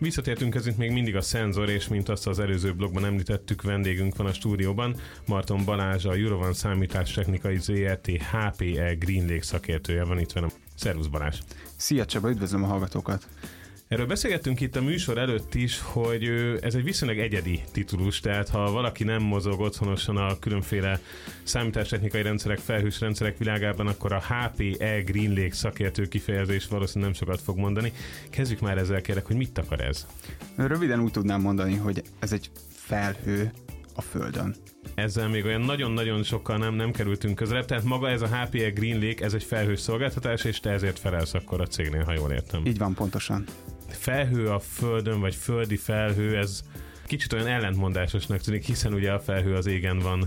Visszatértünk ezért még mindig a Szenzor, és mint azt az előző blogban említettük, vendégünk van a stúdióban, Marton Balázs, a Eurovan Számítástechnikai Zrt. HPE GreenLake szakértője van itt velem. Szervusz Balázs! Szia Csaba, üdvözlöm a hallgatókat! Erről beszélgettünk itt a műsor előtt is, hogy ez egy viszonylag egyedi titulus, tehát ha valaki nem mozog otthonosan a különféle számítástechnikai rendszerek, felhős rendszerek világában, akkor a HPE GreenLake szakértő kifejezés valószínűleg nem sokat fog mondani. Kezdjük már ezzel, kérlek, hogy mit akar ez? Röviden úgy tudnám mondani, hogy ez egy felhő a Földön. Ezzel még olyan nagyon-nagyon sokkal nem kerültünk közelebb, tehát maga ez a HPE GreenLake, ez egy felhős szolgáltatás, és te ezért felelsz akkor a cégnél, ha jól értem. Így van, pontosan. Felhő a Földön, vagy földi felhő, ez kicsit olyan ellentmondásosnak tűnik, hiszen ugye a felhő az égen van,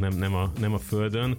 nem a Földön.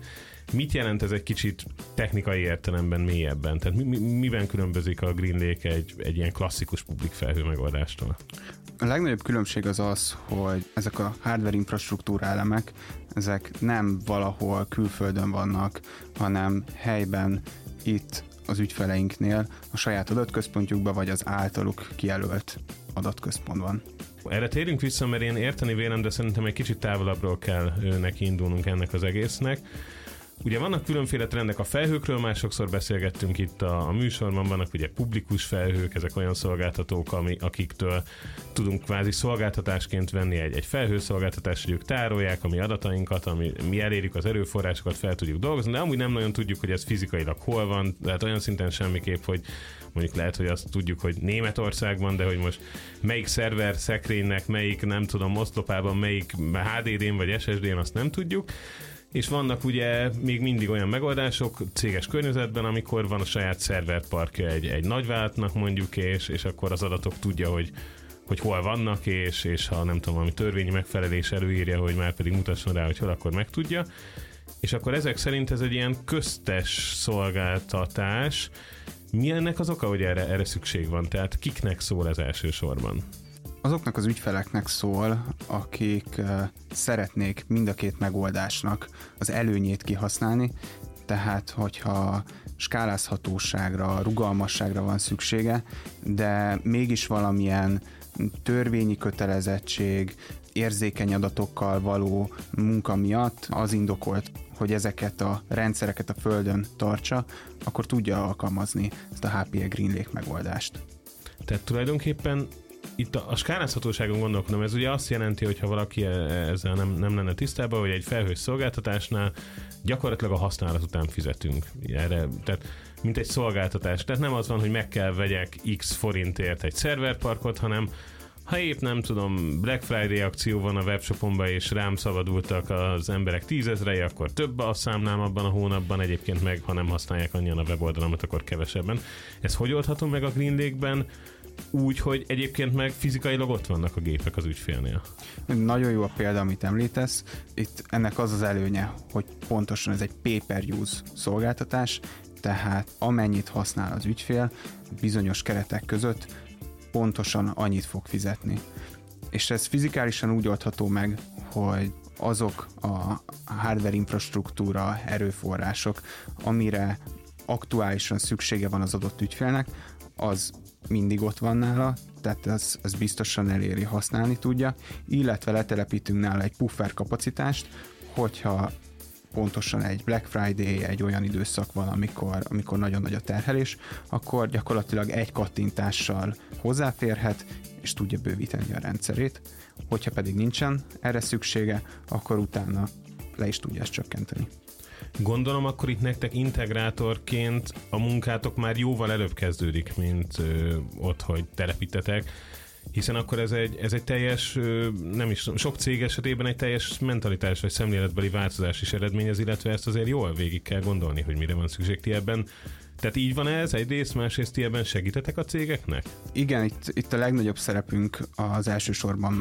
Mit jelent ez egy kicsit technikai értelemben mélyebben? Tehát miben különbözik a GreenLake egy ilyen klasszikus publik felhő megoldástól? A legnagyobb különbség az az, hogy ezek a hardware infrastruktúra elemek, ezek nem valahol külföldön vannak, hanem helyben itt az ügyfeleinknél, a saját adatközpontjukban, vagy az általuk kijelölt adatközpontban. Erre térjünk vissza, mert én érteni vélem, de szerintem egy kicsit távolabbról kell neki indulnunk ennek az egésznek. Ugye vannak különféle trendek a felhőkről, már sokszor beszélgettünk itt a műsorban, vannak ugye publikus felhők, ezek olyan szolgáltatók, akiktől tudunk kvázi szolgáltatásként venni egy felhőszolgáltatást, hogy ők tárolják a mi adatainkat, mi elérjük az erőforrásokat, fel tudjuk dolgozni, de amúgy nem nagyon tudjuk, hogy ez fizikailag hol van, tehát olyan szinten semmiképp, hogy mondjuk lehet, hogy azt tudjuk, hogy Németországban, de hogy most melyik szerver szekrénynek, melyik nem tudom, oszlopában, melyik HDD-n vagy SSD-n, azt nem tudjuk. És vannak ugye még mindig olyan megoldások céges környezetben, amikor van a saját szerverparkja egy nagyvállalatnak mondjuk, és akkor az adatok tudja, hogy hol vannak, és ha nem tudom, valami törvényi megfelelés előírja, hogy már pedig mutasson rá, hogy hol, akkor megtudja. És akkor ezek szerint ez egy ilyen köztes szolgáltatás. Mi ennek az oka, hogy erre szükség van? Tehát kiknek szól ez elsősorban? Azoknak az ügyfeleknek szól, akik szeretnék mind a két megoldásnak az előnyét kihasználni, tehát hogyha skálázhatóságra, rugalmasságra van szüksége, de mégis valamilyen törvényi kötelezettség, érzékeny adatokkal való munka miatt az indokolt, hogy ezeket a rendszereket a Földön tartsa, akkor tudja alkalmazni ezt a HPE GreenLake megoldást. Tehát tulajdonképpen itt a skálázhatóságon gondolkodom, ez ugye azt jelenti, hogy ha valaki ezzel nem lenne tisztában, hogy egy felhős szolgáltatásnál gyakorlatilag a használat után fizetünk erre, tehát mint egy szolgáltatás. Tehát nem az van, hogy meg kell vegyek x forintért egy szerverparkot, hanem ha épp nem tudom, Black Friday akció van a webshopomban, és rám szabadultak az emberek 10 000-ei, akkor több a számlám abban a hónapban, egyébként meg, ha nem használják annyian a weboldalamat, akkor kevesebben. Ez hogy oldható meg a GreenLake-ben? Úgy, hogy egyébként meg fizikailag ott vannak a gépek az ügyfélnél. Nagyon jó a példa, amit említesz. Itt ennek az előnye, hogy pontosan ez egy pay-per-use szolgáltatás, tehát amennyit használ az ügyfél, bizonyos keretek között pontosan annyit fog fizetni. És ez fizikálisan úgy oldható meg, hogy azok a hardware infrastruktúra erőforrások, amire aktuálisan szüksége van az adott ügyfélnek, az mindig ott van nála, tehát ez biztosan eléri, használni tudja, illetve letelepítünk nála egy puffer kapacitást, hogyha pontosan egy Black Friday, egy olyan időszak van, amikor nagyon nagy a terhelés, akkor gyakorlatilag egy kattintással hozzáférhet, és tudja bővíteni a rendszerét. Hogyha pedig nincsen erre szüksége, akkor utána le is tudja ezt csökkenteni. Gondolom akkor itt nektek integrátorként a munkátok már jóval előbb kezdődik, mint ott, hogy telepítetek, hiszen akkor ez egy teljes, nem is sok cég esetében egy teljes mentalitás vagy szemléletbeli változás is eredményez, illetve ezt azért jól végig kell gondolni, hogy mire van szükség ti ebben. Tehát így van ez egyrészt, másrészt ti ebben segítetek a cégeknek? Igen, itt a legnagyobb szerepünk az elsősorban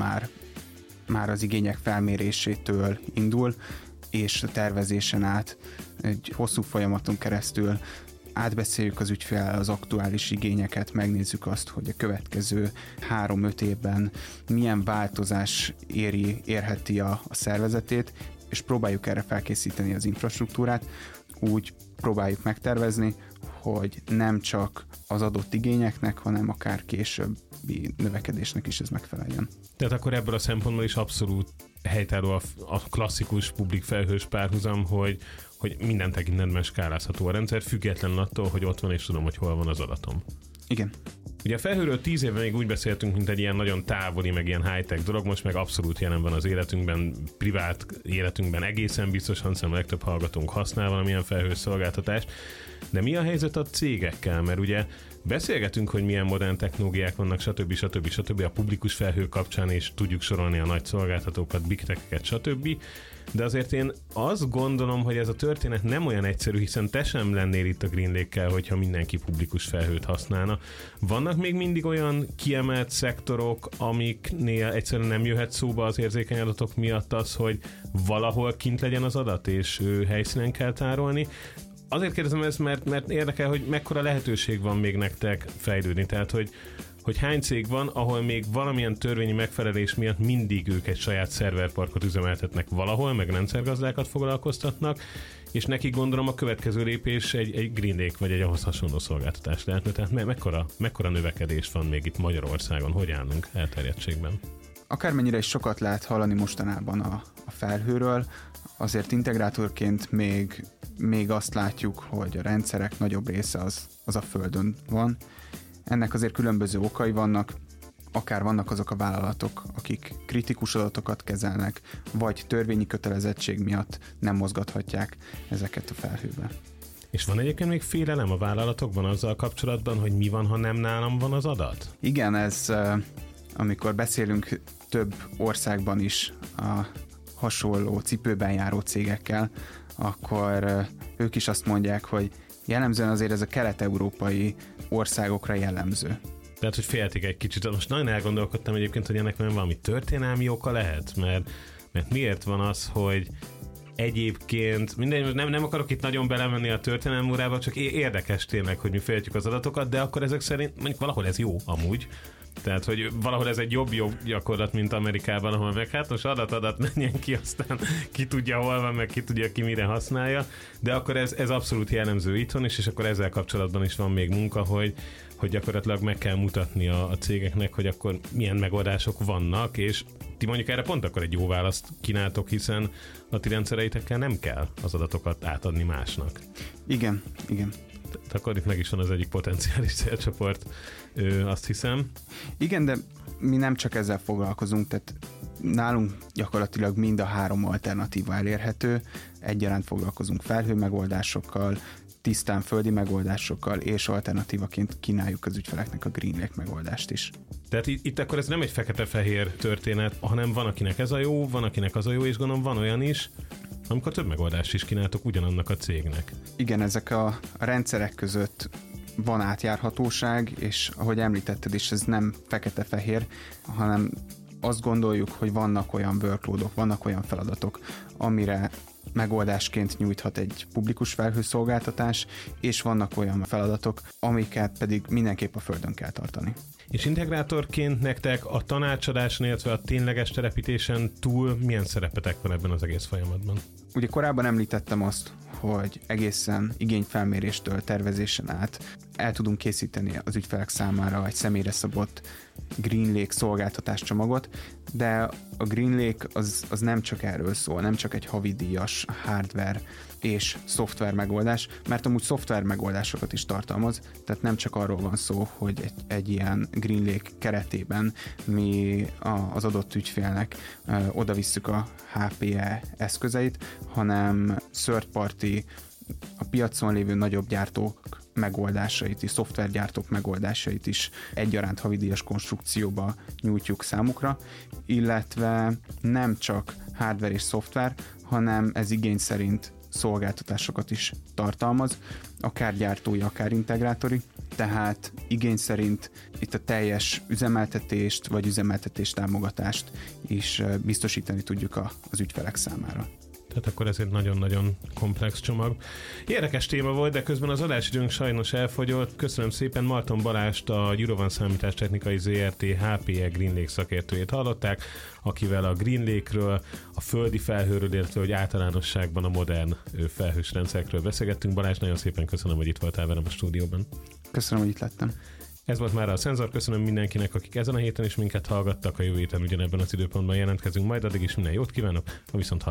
már az igények felmérésétől indul, és a tervezésen át egy hosszú folyamaton keresztül átbeszéljük az ügyféllel az aktuális igényeket, megnézzük azt, hogy a következő 3-5 évben milyen változás érheti a szervezetét, és próbáljuk erre felkészíteni az infrastruktúrát, úgy próbáljuk megtervezni, hogy nem csak az adott igényeknek, hanem akár későbbi növekedésnek is ez megfeleljen. Tehát akkor ebből a szempontból is abszolút helytálló a klasszikus publik felhős párhuzam, hogy minden tekintetben skálázható a rendszer, függetlenül attól, hogy ott van és tudom, hogy hol van az adatom. Igen. Ugye a felhőről 10 éve még úgy beszéltünk, mint egy ilyen nagyon távoli, meg ilyen high-tech dolog, most meg abszolút jelen van az életünkben, privát életünkben egészen biztosan, szerintem a legtöbb hallgatónk használ valamilyen felhős szolgáltatást. De mi a helyzet a cégekkel? Mert ugye beszélgetünk, hogy milyen modern technológiák vannak, stb. A publikus felhő kapcsán, és tudjuk sorolni a nagy szolgáltatókat, big tech-eket, stb. De azért én azt gondolom, hogy ez a történet nem olyan egyszerű, hiszen te sem lennél itt a Green Lake-kel, hogyha mindenki publikus felhőt használna. Vannak még mindig olyan kiemelt szektorok, amiknél egyszerűen nem jöhet szóba az érzékeny adatok miatt az, hogy valahol kint legyen az adat, és helyszínen kell tárolni. Azért kérdezem ezt, mert érdekel, hogy mekkora lehetőség van még nektek fejlődni. Tehát, hogy hány cég van, ahol még valamilyen törvényi megfelelés miatt mindig ők egy saját szerverparkot üzemeltetnek valahol, meg rendszergazdákat foglalkoztatnak, és nekik gondolom a következő lépés egy Green Lake vagy egy ahhoz hasonló szolgáltatás lehetne. Tehát mekkora növekedés van még itt Magyarországon? Hogy állunk elterjedtségben? Akármennyire is sokat lehet hallani mostanában a felhőről, azért integrátorként még azt látjuk, hogy a rendszerek nagyobb része az a Földön van. Ennek azért különböző okai vannak, akár vannak azok a vállalatok, akik kritikus adatokat kezelnek, vagy törvényi kötelezettség miatt nem mozgathatják ezeket a felhőbe. És van egyébként még félelem a vállalatokban azzal kapcsolatban, hogy mi van, ha nem nálam van az adat? Igen, ez amikor beszélünk több országban is a hasonló cipőben járó cégekkel, akkor ők is azt mondják, hogy jellemzően azért ez a kelet-európai országokra jellemző. Tehát, hogy féltik egy kicsit. Most nagyon elgondolkodtam egyébként, hogy ennek nem valami történelmi oka lehet, mert miért van az, hogy egyébként, nem akarok itt nagyon belemenni a történelmi órába, csak érdekes tényleg, hogy mi féltjük az adatokat, de akkor ezek szerint mondjuk valahol ez jó amúgy. Tehát, hogy valahol ez egy jobb gyakorlat, mint Amerikában, ahol meg hát most adat menjen ki, aztán ki tudja hol van, meg ki tudja ki mire használja, de akkor ez abszolút jellemző itthon is, és akkor ezzel kapcsolatban is van még munka, hogy gyakorlatilag meg kell mutatni a cégeknek, hogy akkor milyen megoldások vannak, és ti mondjuk erre pont akkor egy jó választ kínáltok, hiszen a ti rendszereitekkel nem kell az adatokat átadni másnak. Igen. Akkor itt meg is van az egyik potenciális célcsoport, azt hiszem. Igen, de mi nem csak ezzel foglalkozunk, tehát nálunk gyakorlatilag mind a három alternatíva elérhető, egyaránt foglalkozunk felhő megoldásokkal, tisztán földi megoldásokkal, és alternatívaként kínáljuk az ügyfeleknek a Green Lake megoldást is. Tehát itt akkor ez nem egy fekete-fehér történet, hanem van, akinek ez a jó, van, akinek az a jó, és gondolom van olyan is, amikor több megoldást is kínáltok ugyanannak a cégnek. Igen, ezek a rendszerek között van átjárhatóság, és ahogy említetted is, ez nem fekete-fehér, hanem azt gondoljuk, hogy vannak olyan workloadok, vannak olyan feladatok, amire megoldásként nyújthat egy publikus felhőszolgáltatás, és vannak olyan feladatok, amiket pedig mindenképp a Földön kell tartani. És integrátorként nektek a tanácsadáson, illetve a tényleges telepítésen túl milyen szerepetek van ebben az egész folyamatban? Ugye korábban említettem azt, hogy egészen igényfelméréstől tervezésen át el tudunk készíteni az ügyfelek számára egy személyre szabott Green Lake szolgáltatás csomagot, de a Green Lake az nem csak erről szól, nem csak egy havidíjas hardware és szoftver megoldás, mert amúgy szoftver megoldásokat is tartalmaz, tehát nem csak arról van szó, hogy egy ilyen Green Lake keretében mi az adott ügyfélnek oda visszük a HPE eszközeit, hanem third party, a piacon lévő nagyobb gyártók megoldásait is, szoftvergyártók megoldásait is egyaránt havidíjas konstrukcióba nyújtjuk számukra, illetve nem csak hardware és szoftver, hanem ez igény szerint szolgáltatásokat is tartalmaz, akár gyártói, akár integrátori, tehát igény szerint itt a teljes üzemeltetést vagy üzemeltetés támogatást is biztosítani tudjuk az ügyfelek számára. tehát akkor ez egy nagyon-nagyon komplex csomag. Érdekes téma volt, de közben az adásidőnk sajnos elfogyott. Köszönöm szépen Marton Balást, a Eurovan Számítástechnikai ZRT HPE GreenLake szakértőjét hallották, akivel a GreenLake-ről, a földi felhőről, illetve hogy általánosságban a modern felhős rendszerekről beszélgettünk. Balázs, nagyon szépen köszönöm, hogy itt voltál velem a stúdióban. Köszönöm, hogy itt lettem. Ez volt már a Szenzor. Köszönöm mindenkinek, akik ezen a héten is minket hallgattak. A jövő héten ugyanebben az időpontban jelentkezünk. Majd addig is minden jót kívánok. A viszont